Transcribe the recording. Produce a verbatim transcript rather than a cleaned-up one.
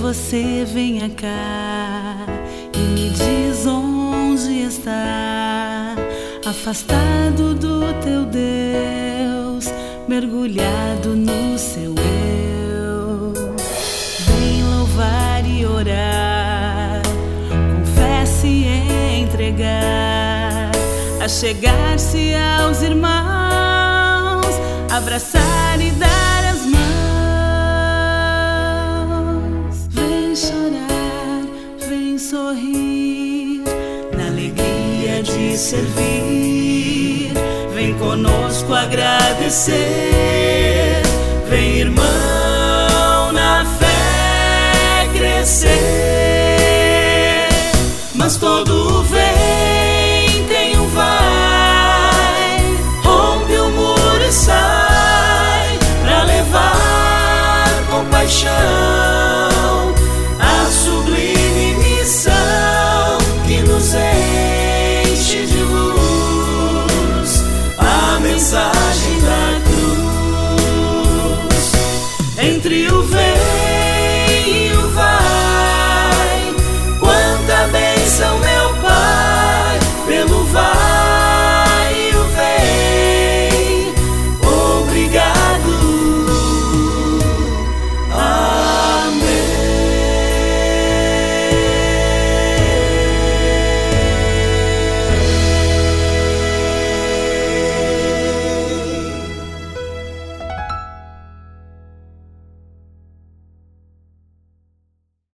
você venha cá e me diz onde está, afastado do teu Deus, mergulhado no seu eu. Vem louvar e orar, confesse e entregar, achegar-se aos irmãos, abraçar e dar as mãos. Vem chorar, vem sorrir, na alegria de servir. Vem conosco agradecer, vem irmão na fé crescer. Mas todo